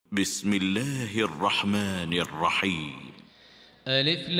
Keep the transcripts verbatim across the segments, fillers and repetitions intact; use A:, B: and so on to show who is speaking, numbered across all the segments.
A: بسم الله الرحمن الرحيم.
B: ألف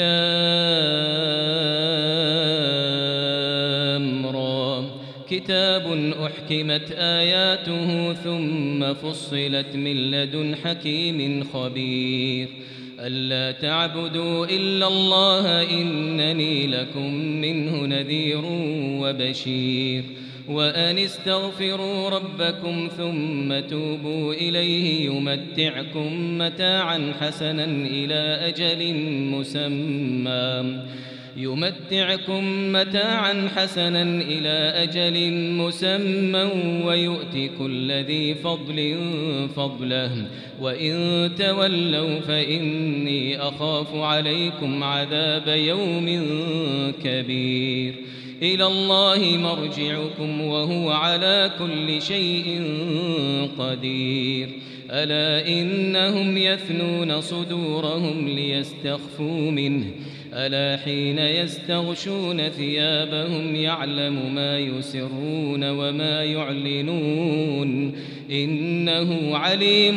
B: لام را. كتاب أحكمت آياته ثم فصلت من لدن حكيم خبير. ألا تعبدوا إلا الله إنني لكم منه نذير وبشير. وأن استغفروا ربكم ثم توبوا إليه يمتعكم متاعا حسنا إلى أجل مسمى يمتعكم متاعا حسنا إلى أجل مسمى ويؤتي كل ذي فضل فضله وإن تولوا فإني أخاف عليكم عذاب يوم كبير. إلى الله مرجعكم وهو على كل شيء قدير. ألا إنهم يثنون صدورهم ليستخفوا منه ألا حين يستغشون ثيابهم يعلم ما يسرون وما يعلنون إنه عليم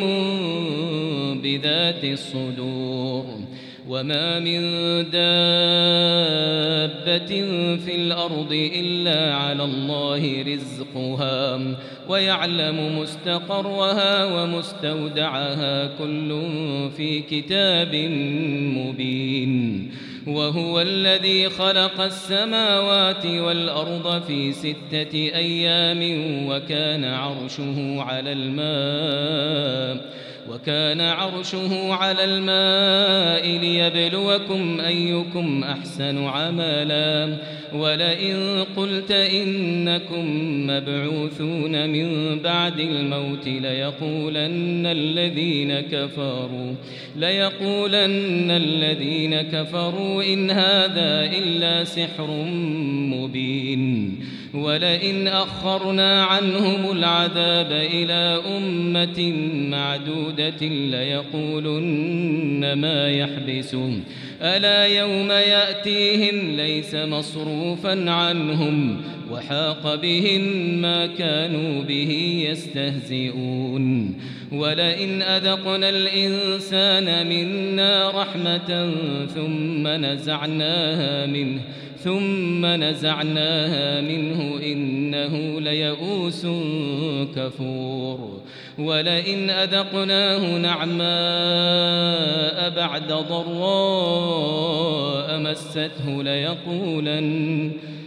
B: بذات الصدور. وما من دابة في الأرض إلا على الله رزقها ويعلم مستقرها ومستودعها كل في كتاب مبين. وهو الذي خلق السماوات والأرض في ستة أيام وكان عرشه على الماء وكان عرشه على الماء ليبلوكم أيكم أحسن عملا. ولئن قلت إنكم مبعوثون من بعد الموت ليقولن الذين كفروا ليقولن الذين كفروا إن هذا إلا سحر مبين. ولئن أخرنا عنهم العذاب إلى أمة معدودة ليقولن ما يحبسه ألا يوم يأتيهم ليس مصروفا عنهم وحاق بهم ما كانوا به يستهزئون. ولئن أذقنا الإنسان منا رحمة ثم نزعناها منه ثم نزعناها منه إنه ليئوس كفور. ولئن أذقناه نعماء بعد ضراء مسته ليقولن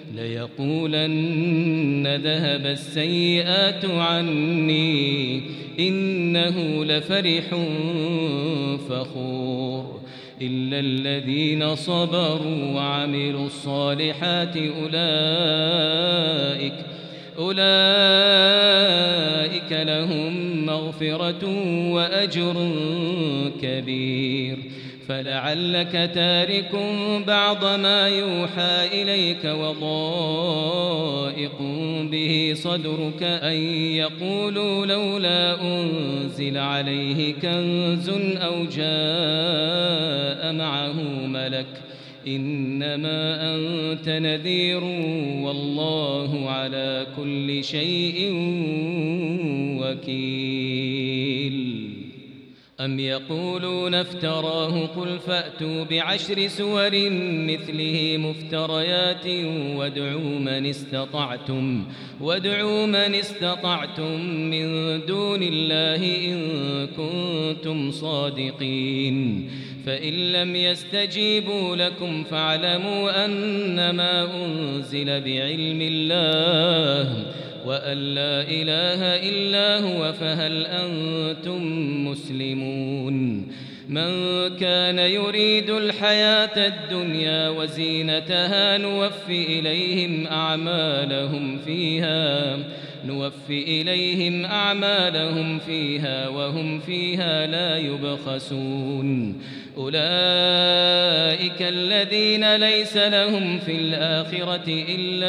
B: ليقولن ذهب السيئات عني إنه لفرح فخور. إلا الذين صبروا وعملوا الصالحات أولئك أولئك لهم مغفرة وأجر كبير. فلعلك تارك بعض ما يوحى إليك وضائق به صدرك أن يقولوا لولا أنزل عليه كنز أو جاء معه ملك إنما أنت نذير والله على كل شيء وكيل. أم يقولون افتراه قل فأتوا بعشر سور مثله مفتريات وادعوا من استطعتم وادعوا من استطعتم من دون الله إن كنتم صادقين. فإن لم يستجيبوا لكم فاعلموا أنما أنزل بعلم الله وأن لا إله إلا هو فهل أنتم مسلمون. من كان يريد الحياة الدنيا وزينتها نوفي إليهم أعمالهم فيها نوفي إليهم أعمالهم فيها وهم فيها لا يبخسون. أولئك الذين ليس لهم في الآخرة إلا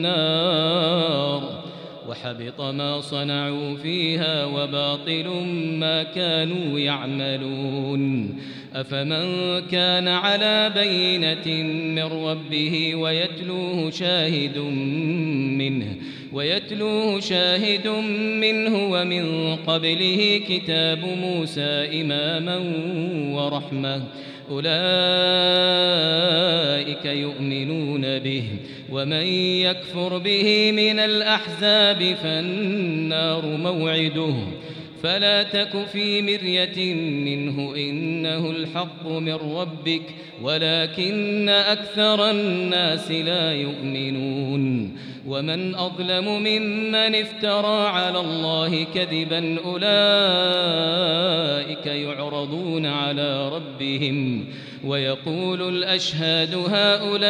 B: النار وحبط ما صنعوا فيها وباطل ما كانوا يعملون. أفمن كان على بينة من ربه ويتلوه شاهد منه ويتلوه شاهد منه ومن قبله كتاب موسى إماما ورحمة أولئك يؤمنون به ومن يكفر به من الأحزاب فالنار موعده فلا تك في مرية منه إنه الحق من ربك ولكن أكثر الناس لا يؤمنون ومن أظلم ممن افترى على الله كذبا أولئك يعرضون على ربهم ويقول الأشهاد هؤلاء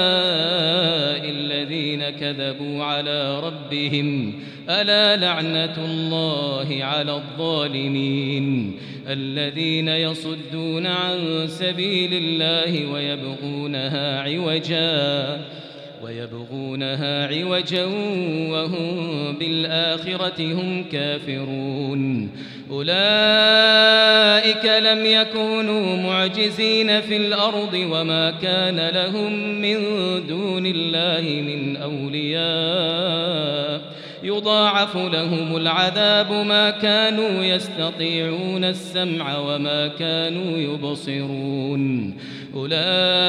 B: الذين كذبوا على ربهم ألا لعنة الله على الظالمين الذين يصدون عن سبيل الله ويبغونها عوجا ويبغونها عوجا وهم بالآخرة هم كافرون أولئك لم يكونوا معجزين في الأرض وما كان لهم من دون الله من أولياء يضاعف لهم العذاب ما كانوا يستطيعون السمع وما كانوا يبصرون أولئك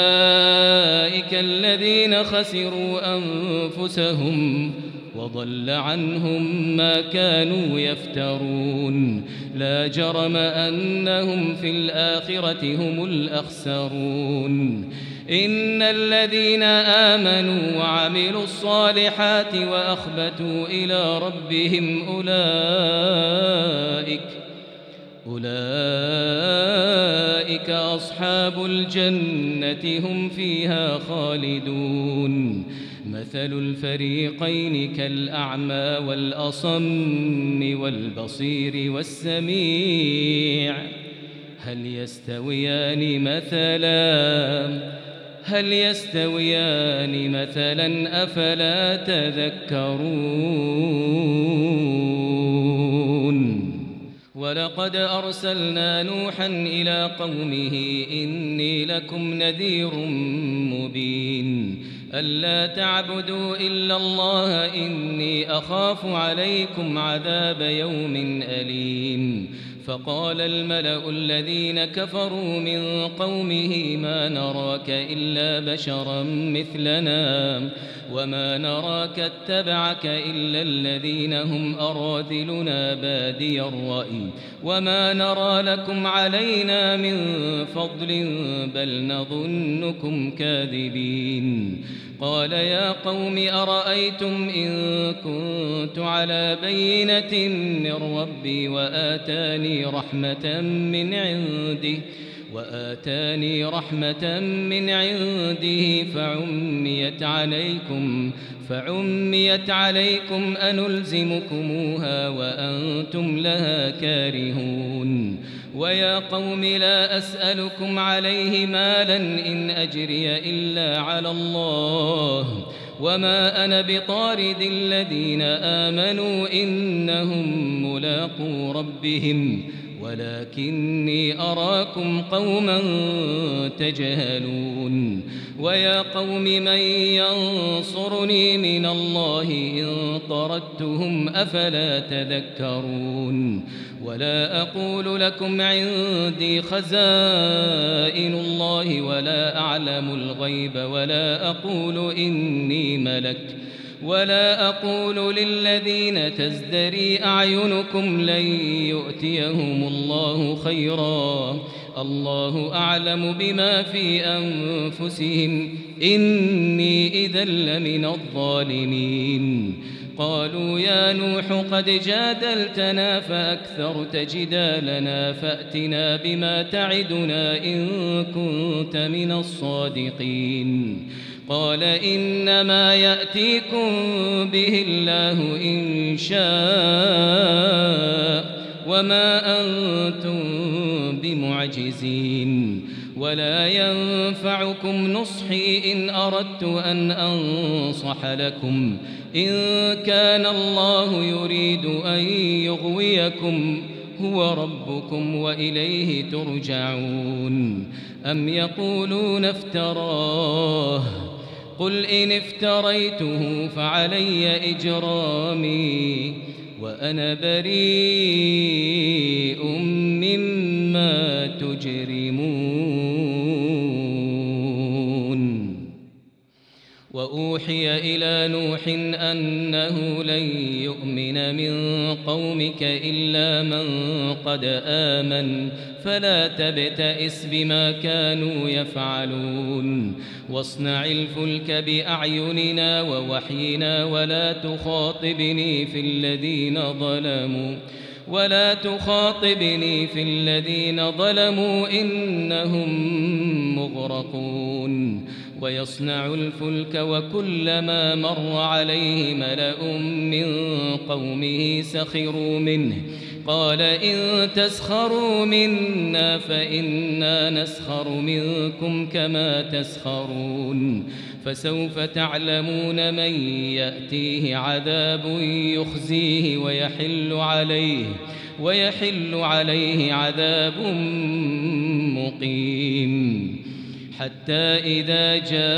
B: الذين خسروا أنفسهم وضل عنهم ما كانوا يفترون لا جرم أنهم في الآخرة هم الأخسرون إن الذين آمنوا وعملوا الصالحات وأخبتوا إلى ربهم أولئك أولئك أصحاب الجنة هم فيها خالدون مثل الفريقين كالأعمى والأصم والبصير والسميع هل يستويان مثلا هل يستويان مثلا أفلا تذكرون ولقد أرسلنا نوحا إلى قومه إني لكم نذير مبين ألا تعبدوا إلا الله إني أخاف عليكم عذاب يوم أليم فقال الملأ الذين كفروا من قومه ما نراك إلا بشرا مثلنا وما نراك اتبعك إلا الذين هم أراذلنا بادي الرأي وما نرى لكم علينا من فضل بل نظنكم كاذبين قال يا قوم أرأيتم إن كنت على بينة من ربي وآتاني رحمة من عنده وآتاني رحمة من عنده فعميت عليكم فعميت عليكم أنلزمكموها وأنتم لها كارهون ويا قوم لا أسألكم عليه مالا إن أجري إلا على الله وما أنا بطارد الذين آمنوا إنهم ملاقو ربهم ولكني أراكم قوما تجهلون ويا قوم من ينصرني من الله إن طردتهم أفلا تذكرون ولا أقول لكم عندي خزائن الله ولا أعلم الغيب ولا أقول إني ملك ولا أقول للذين تزدري أعينكم لن يؤتيهم الله خيرا الله أعلم بما في أنفسهم إني إذا لمن الظالمين قالوا يا نوح قد جادلتنا فأكثرت جدالنا فأتنا بما تعدنا إن كنت من الصادقين قال إنما يأتيكم به الله إن شاء وما أنتم بمعجزين ولا ينفعكم نصحي إن أردت أن أنصح لكم إن كان الله يريد أن يغويكم هو ربكم وإليه ترجعون أم يقولون افتراه قل إن افتريته فعلي إجرامي وأنا بريء مما تجرمون وأوحي إلى نوح أنه لن يؤمن من قومك إلا من قد آمن فلا تبتئس بما كانوا يفعلون واصنع الفلك بأعيننا ووحينا ولا تخاطبني في الذين ظلموا ولا تخاطبني في الذين ظلموا إنهم مغرقون ويصنع الفلك وكلما مر عليه ملأ من قومه سخروا منه قال إن تسخروا منا فإنا نسخر منكم كما تسخرون فسوف تعلمون من يأتيه عذاب يخزيه ويحل عليه ويحل عليه عذاب مقيم حتى إذا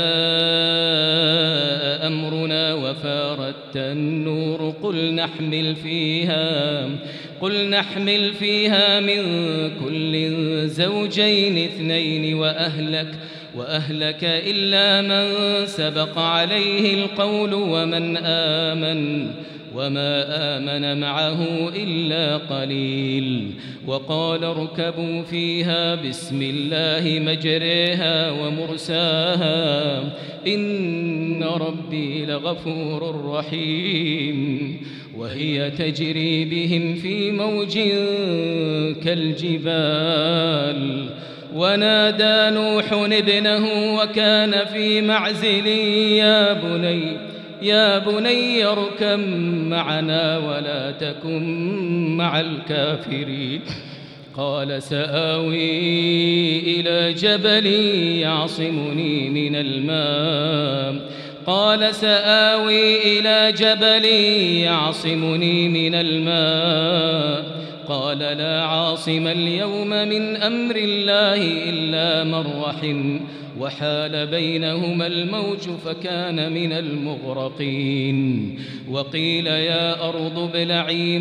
B: جاء أمرنا وفارت النور قل نحمل فيها قل نحمل فيها من كل زوجين اثنين وأهلك وأهلك إلا من سبق عليه القول ومن آمن وما آمن معه إلا قليل وقال اركبوا فيها بسم الله مجريها ومرساها إن ربي لغفور رحيم وهي تجري بهم في موج كالجبال ونادى نوح ابنه وكان في معزل يا بني يا بني اركب معنا ولا تكن مع الكافرين قال سآوي إلى جبل يعصمني من الماء قال سآوي إلى جبل يعصمني من الماء قال لا عاصم اليوم من أمر الله إلا من رحم وحال بينهما الموج فكان من المغرقين وقيل يا أرض ابلعي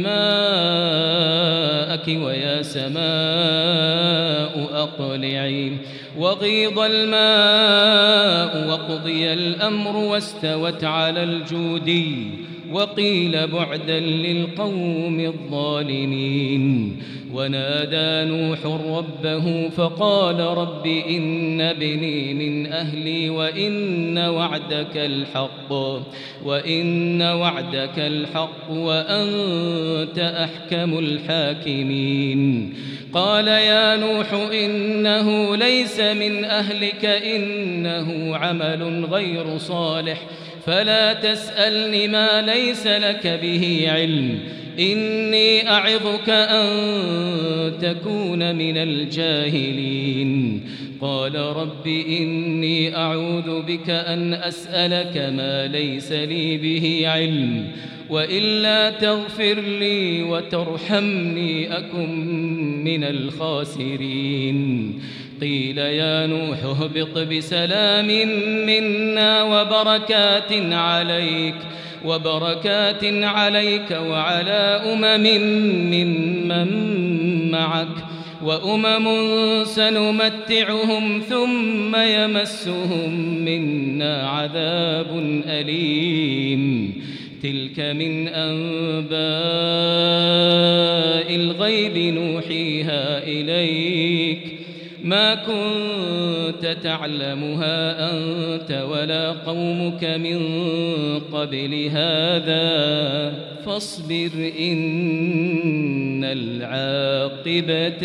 B: ماءك ويا سماء أقلعي وغيض الماء وقضي الأمر واستوت على الجودي وقيل بعدا للقوم الظالمين ونادى نوح ربه فقال رب إن ابني من أهلي وإن وعدك الحق وإن وعدك الحق وأنت أحكم الحاكمين قال يا نوح إنه ليس من أهلك إنه عمل غير صالح فلا تسألني ما ليس لك به علم إني أعظك أن تكون من الجاهلين قال رب إني أعوذ بك أن أسألك ما ليس لي به علم وإلا تغفر لي وترحمني أكن من الخاسرين قيل يا نوح اهبط بسلام منا وبركات عليك وبركات عليك وعلى أمم ممن معك وأمم سنمتعهم ثم يمسهم منا عذاب أليم تلك من أنباء الغيب نوحيها إليك ما كنت تعلمها أنت ولا قومك من قبل هذا فاصبر إن العاقبة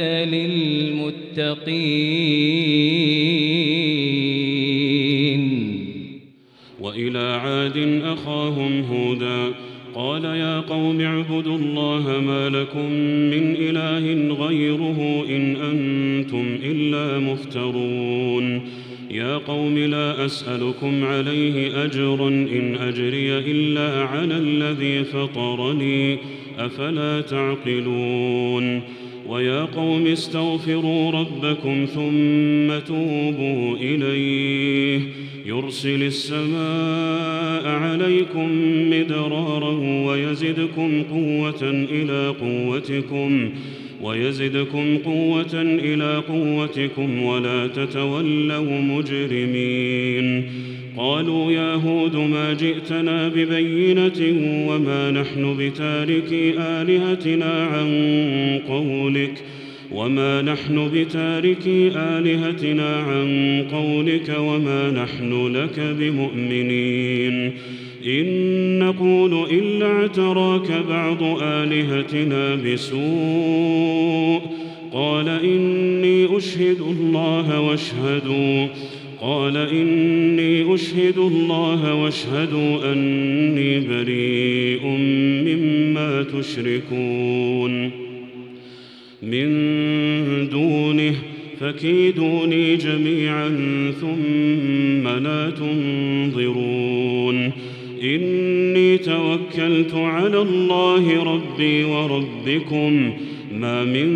B: للمتقين.
C: وإلى عاد أخاهم هودا قال يا قوم اعبدوا الله ما لكم من إله غيره إن أنتم إلا مفترون يا قوم لا أسألكم عليه أجرا إن أجري إلا على الذي فطرني أفلا تعقلون ويا قوم استغفروا ربكم ثم توبوا إليه يرسل السماء عليكم مدرارا ويزدكم قوة إلى قوتكم ويزدكم قوة إلى قوتكم ولا تتولوا مجرمين. قالوا يا هود ما جئتنا ببينة وما نحن بتاركي آلهتنا عن قولك وما نحن بتاركي آلهتنا عن قولك وما نحن لك بمؤمنين. إن نقول إلا اعتراك بعض آلهتنا بسوء قال إني أشهد الله واشهدوا قال إني أشهد الله واشهدوا أني بريء مما تشركون من دونه فكيدوني جميعا ثم لا تنظرون. إني توكلت على الله ربي وربكم ما من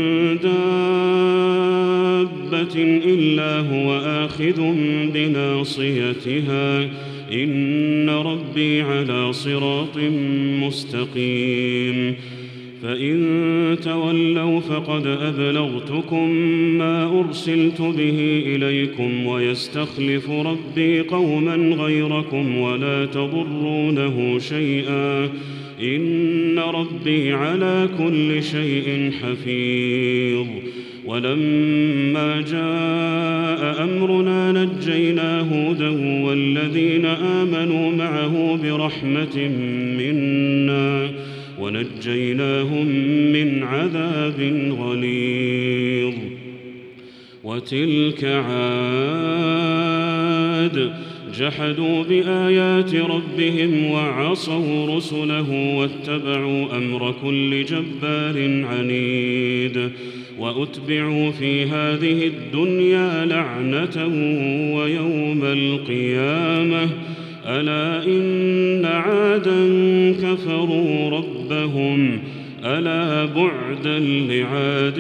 C: دابة إلا هو آخذ بناصيتها إن ربي على صراط مستقيم. فإن تولوا فقد أبلغتكم ما أرسلت به إليكم ويستخلف ربي قوما غيركم ولا تضرونه شيئا إن ربي على كل شيء حفيظ. ولما جاء أمرنا نجينا هودا والذين آمنوا معه برحمة منا ونجيناهم من عذاب غليظ. وتلك عاد جحدوا بآيات ربهم وعصوا رسله واتبعوا أمر كل جبار عنيد. وأتبعوا في هذه الدنيا لعنة ويوم القيامة ألا إن عادا كفروا ربهم ألا بعدا لعاد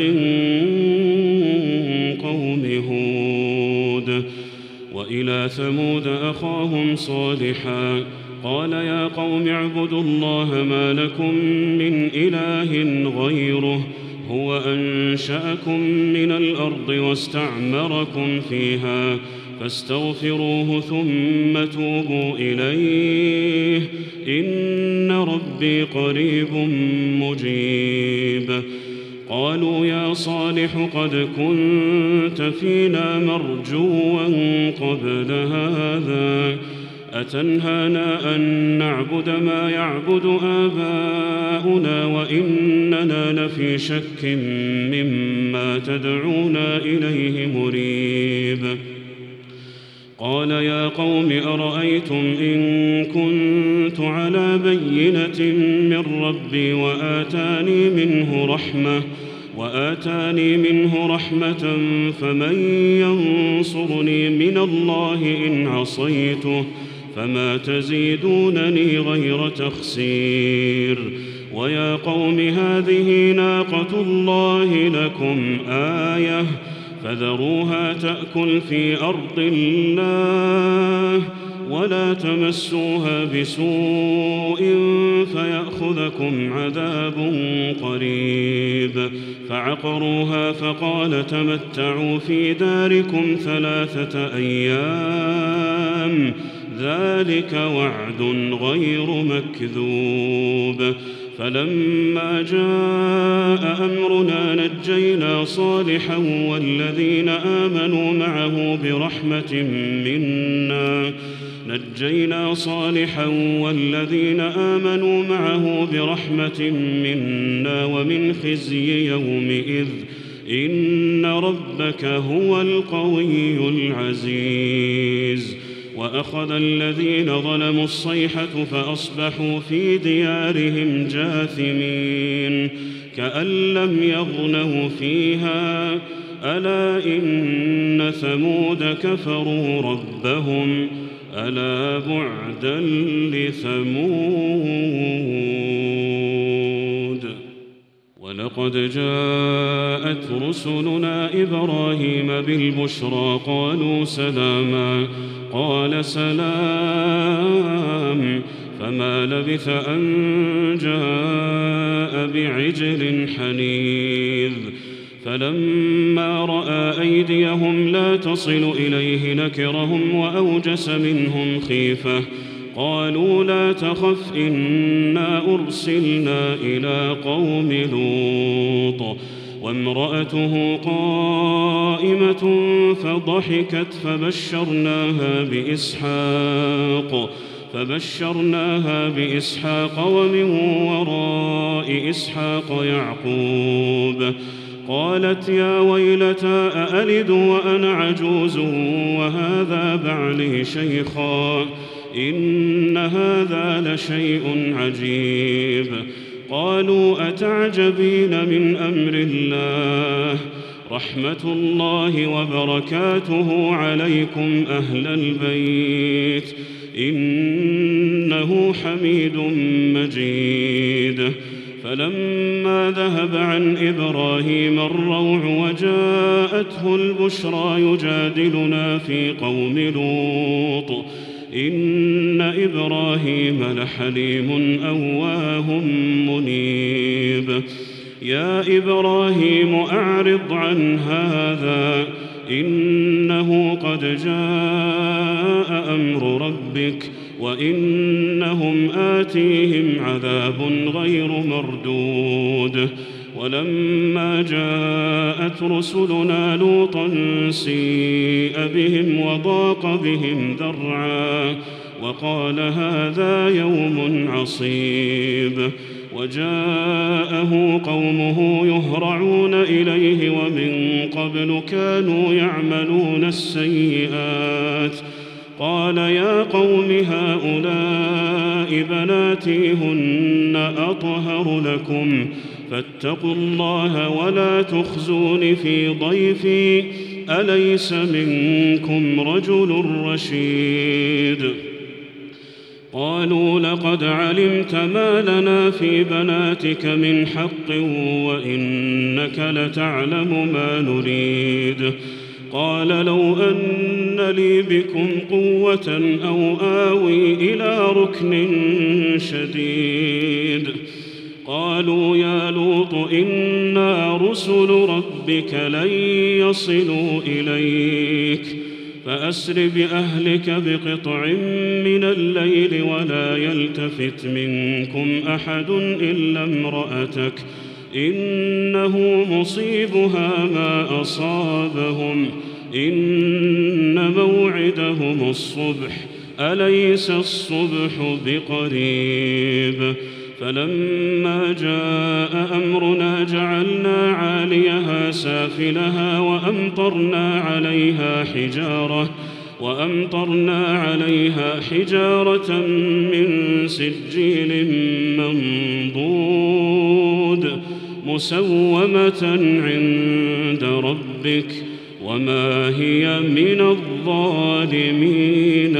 C: قوم هود. وإلى ثمود أخاهم صالحا قال يا قوم اعبدوا الله ما لكم من إله غيره هو أنشأكم من الأرض واستعمركم فيها فاستغفروه ثم توبوا إليه إن ربي قريب مجيب. قالوا يا صالح قد كنت فينا مرجوا قبل هذا أتنهانا أن نعبد ما يعبد آباؤنا وإننا لفي شك مما تدعونا إليه مريب. قال يا قوم أرأيتم إن كنت على بينة من ربي وآتاني منه رحمة وآتاني منه رحمة فمن ينصرني من الله إن عصيته فما تزيدونني غير تخسير. ويا قوم هذه ناقة الله لكم آية فذروها تأكل في أرض الله ولا تمسوها بسوء فيأخذكم عذاب قريب. فعقروها فقال تمتعوا في داركم ثلاثة أيام ذلك وعد غير مكذوب. فلما جاء أمرنا نجينا صالحا والذين آمنوا معه برحمة منا نجينا صالحا والذين آمنوا معه برحمة منا ومن خزي يومئذ إن ربك هو القوي العزيز. وأخذ الذين ظلموا الصيحة فأصبحوا في ديارهم جاثمين كأن لم يغنوا فيها ألا إن ثمود كفروا ربهم ألا بعدا لثمود. ولقد جاءت رسلنا إبراهيم بالبشرى قالوا سلاما قال سلام فما لبث أن جاء بعجل حنيذ فلما رأى أيديهم لا تصل إليه نكرهم وأوجس منهم خيفة قالوا لا تخف إنا أرسلنا إلى قوم لوط وامرأته قائمة فضحكت فبشرناها بإسحاق فبشرناها بإسحاق ومن وراء إسحاق يعقوب قالت يا ويلتى أألد وأنا عجوز وهذا بعلي شيخا إن هذا لشيء عجيب قالوا أتعجبين من أمر الله رحمة الله وبركاته عليكم أهل البيت إنه حميد مجيد فلما ذهب عن إبراهيم الروع وجاءته البشرى يجادلنا في قوم لوط إن إبراهيم لحليم أواه منيب يا إبراهيم أعرض عن هذا إنه قد جاء أمر ربك وإنهم آتيهم عذاب غير مردود ولما جاءت رسلنا لوطا سيء بهم وضاق بهم ذرعا وقال هذا يوم عصيب وجاءه قومه يهرعون إليه ومن قبل كانوا يعملون السيئات قال يا قوم هؤلاء بناتي هن أطهر لكم فاتقوا الله ولا تخزون في ضيفي أليس منكم رجل رشيد قالوا لقد علمت ما لنا في بناتك من حق وإنك لتعلم ما نريد قال لو أن لي بكم قوة أو آوي إلى ركن شديد قالوا يا لوط إنا رسل ربك لن يصلوا إليك فأسر بأهلك بقطع من الليل ولا يلتفت منكم أحد إلا امرأتك إنه مصيبها ما أصابهم إن موعدهم الصبح أليس الصبح بقريب فلما جاء أمرنا جعلنا عاليها سافلها وأمطرنا عليها حجارة وأمطرنا عليها حجارة من سجيل منضود مسومة عند ربك وما هي من الظالمين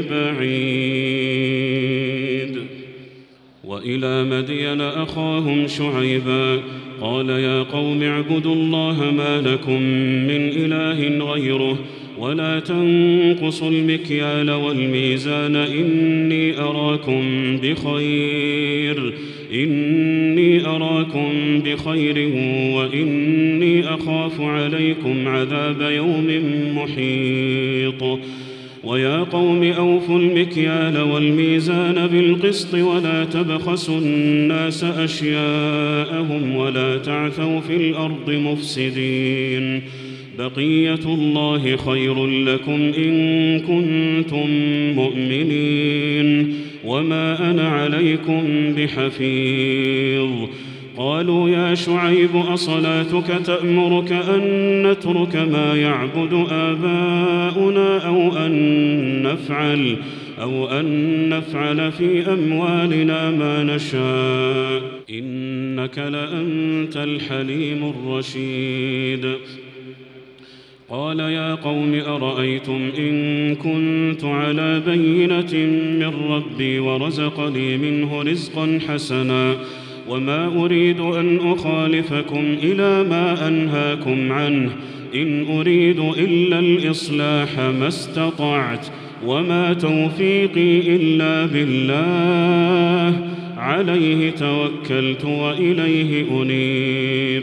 C: ببعيد وإلى مدين أخاهم شعيبا قال يا قوم اعبدوا الله ما لكم من إله غيره ولا تنقصوا المكيال والميزان إني أراكم بخير إني أراكم بخير وإني أخاف عليكم عذاب يوم محيط ويا قوم أوفوا المكيال والميزان بالقسط ولا تبخسوا الناس أشياءهم ولا تعثوا في الأرض مفسدين بقية الله خير لكم إن كنتم مؤمنين وما أنا عليكم بحفيظ قالوا يا شعيب أصلاتك تأمرك أن نترك ما يعبد آباؤنا أو أن نفعل أو أن نفعل في أموالنا ما نشاء إنك لأنت الحليم الرشيد قال يا قوم أرأيتم إن كنت على بينة من ربي ورزقني منه رزقا حسنا وما أريد أن أخالفكم إلى ما أنهاكم عنه، إن أريد إلا الإصلاح ما استطعت، وما توفيقي إلا بالله، عليه توكلت وإليه أنيب.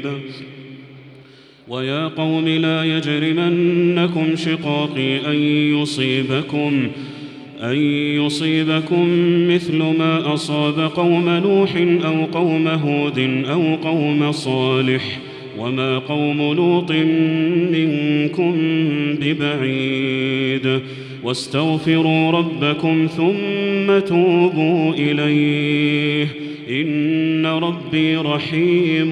C: ويا قوم لا يجرمنكم شقاقي أن يصيبكم أن يصيبكم مثل ما أصاب قوم نوح أو قوم هود أو قوم صالح، وما قوم لوط منكم ببعيد. واستغفروا ربكم ثم توبوا إليه، إن ربي رحيم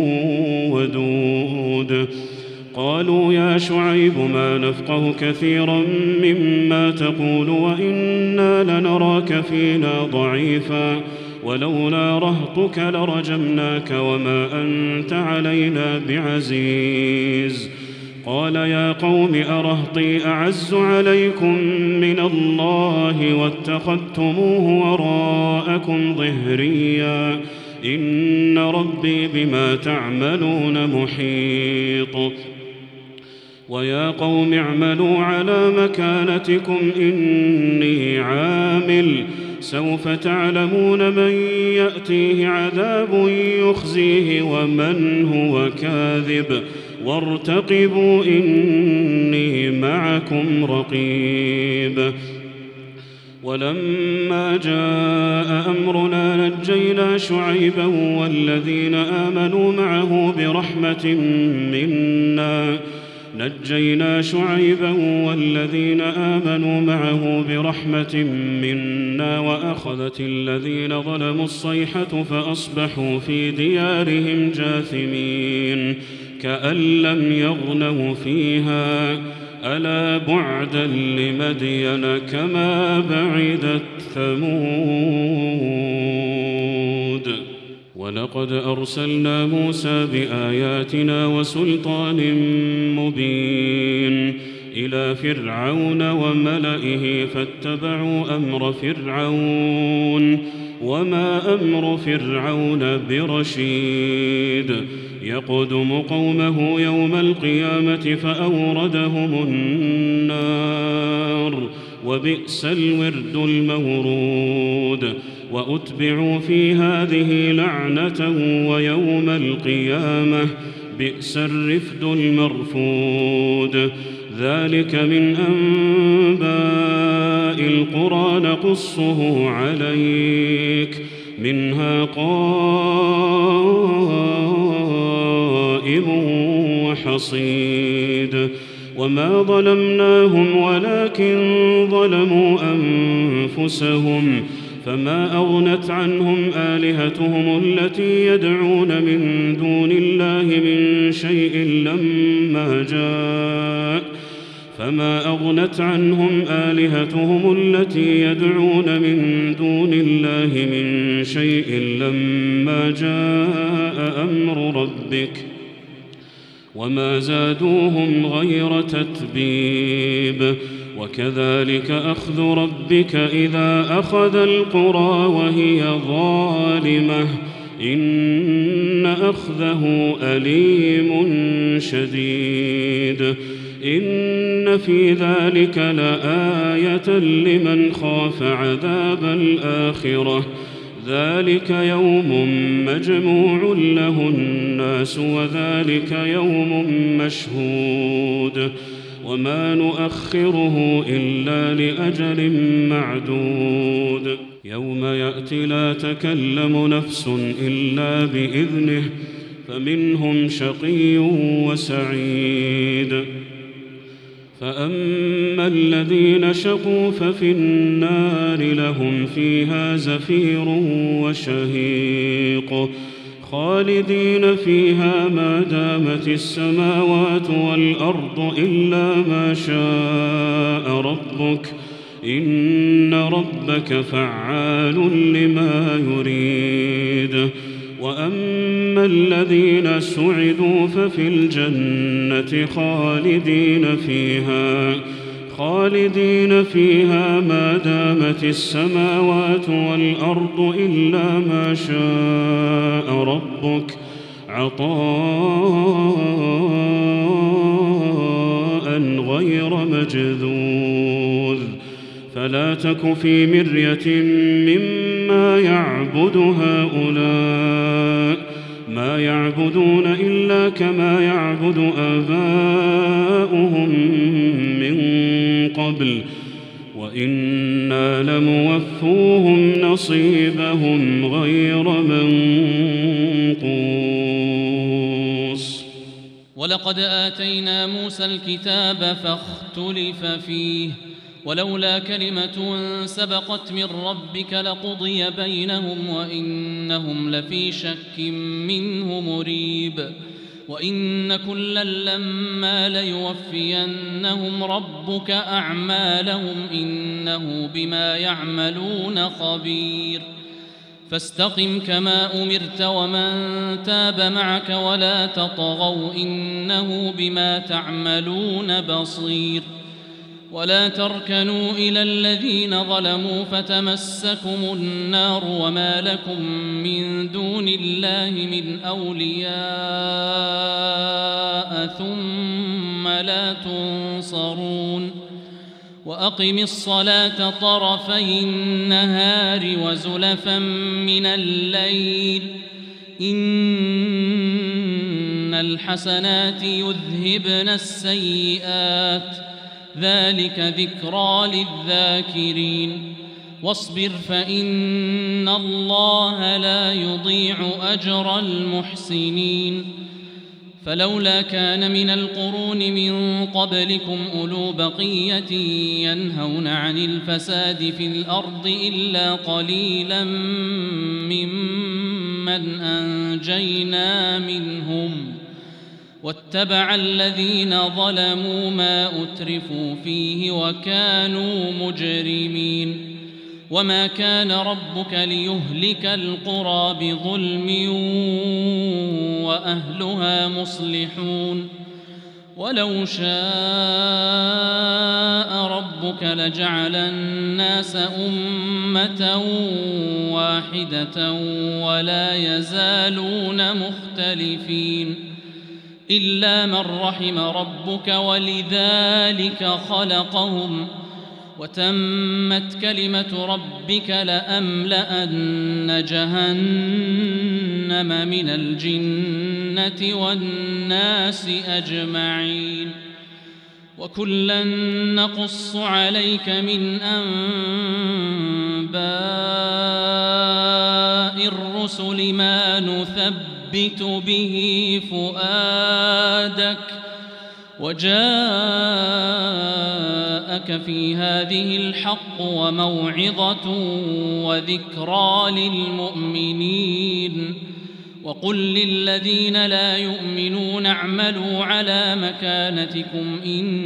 C: ودود. قالوا يا شعيب ما نفقه كثيرا مما تقول وإنا لنراك فينا ضعيفا، ولولا رهطك لرجمناك وما أنت علينا بعزيز. قال يا قوم أرهطي أعز عليكم من الله واتخذتموه وراءكم ظهريا، إن ربي بما تعملون محيط. ويا قوم اعملوا على مكانتكم إني عامل، سوف تعلمون من يأتيه عذاب يخزيه ومن هو كاذب، وارتقبوا إني معكم رقيب. ولما جاء أمرنا نجينا شعيبا والذين آمنوا معه برحمة منا نجينا شعيبا والذين آمنوا معه برحمة منا وأخذت الذين ظلموا الصيحة فأصبحوا في ديارهم جاثمين، كأن لم يغنوا فيها، ألا بعدا لمدين كما بعدت ثمود. ولقد أرسلنا موسى بآياتنا وسلطان مبين إلى فرعون وملئه فاتبعوا أمر فرعون، وما أمر فرعون برشيد، يقدم قومه يوم القيامة فأوردهم النار، وبئس الورد المورود. وأتبعوا في هذه لعنة ويوم القيامة بئس الرفد المرفود. ذلك من أنباء القرى نقصه عليك، منها قائم وحصيد. وما ظلمناهم ولكن ظلموا أنفسهم، فما أغنت عنهم آلهتهم التي يدعون من دون الله من شيء لما جاء فما أغنت عنهم آلهتهم التي يدعون من دون الله من شيء لما جاء أمر ربك، وما زادوهم غير تتبيب. وكذلك أخذ ربك إذا أخذ القرى وهي ظالمة، إن أخذه أليم شديد. إن في ذلك لآية لمن خاف عذاب الآخرة، ذلك يوم مجموع له الناس وذلك يوم مشهود، وما نؤخره إلا لأجل معدود. يوم يأتي لا تكلم نفس إلا بإذنه، فمنهم شقي وسعيد. فأما الذين شقوا ففي النار لهم فيها زفير وشهيق، خالدين فيها ما دامت السماوات والأرض إلا ما شاء ربك، إن ربك فعال لما يريد. وأما الذين سعدوا ففي الجنة خالدين فيها خالدين فيها ما دامت السماوات والأرض إلا ما شاء ربك عطاء غير مجذوذ فلا تك في مرية مما يعبد هؤلاء ما يعبدون إلا كما يعبد آباؤهم من قبل وإنا لموفوهم نصيبهم غير منقوص.
B: ولقد آتينا موسى الكتاب فاختلف فيه ولولا كلمة سبقت من ربك لقضي بينهم وإنهم لفي شك منه مريب. وإن كلا لما ليوفينهم ربك أعمالهم إنه بما يعملون خبير. فاستقم كما أمرت ومن تاب معك ولا تطغوا إنه بما تعملون بصير. ولا تركنوا إلى الذين ظلموا فتمسكم النار وما لكم من دون الله من أولياء ثم لا تنصرون. وأقم الصلاة طرفي النهار وزلفا من الليل إن الحسنات يذهبن السيئات ذلك ذكرى للذاكرين. واصبر فإن الله لا يضيع أجر المحسنين. فلولا كان من القرون من قبلكم أولو بقية ينهون عن الفساد في الأرض إلا قليلا ممن أنجينا منهم واتبع الذين ظلموا ما أترفوا فيه وكانوا مجرمين. وما كان ربك ليهلك القرى بظلم وأهلها مصلحون. ولو شاء ربك لجعل الناس أمة واحدة ولا يزالون مختلفين إلا من رحم ربك ولذلك خلقهم وتمت كلمة ربك لأملأن جهنم من الجنة والناس أجمعين. وكلا نقص عليك من أنباء الرسل ما نثبت به فؤادك وجاءك في هذه الحق وموعظة وذكرى للمؤمنين. وقل للذين لا يؤمنون اعملوا على مكانتكم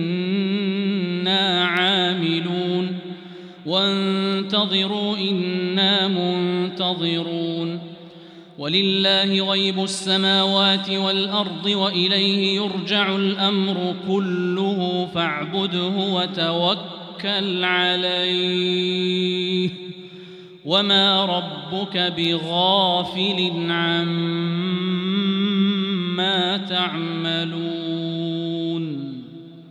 B: إنا عاملون وانتظروا إنا منتظرون. ولله غيب السماوات والأرض وإليه يرجع الأمر كله فاعبده وتوكل عليه وما ربك بغافل عما تعملون.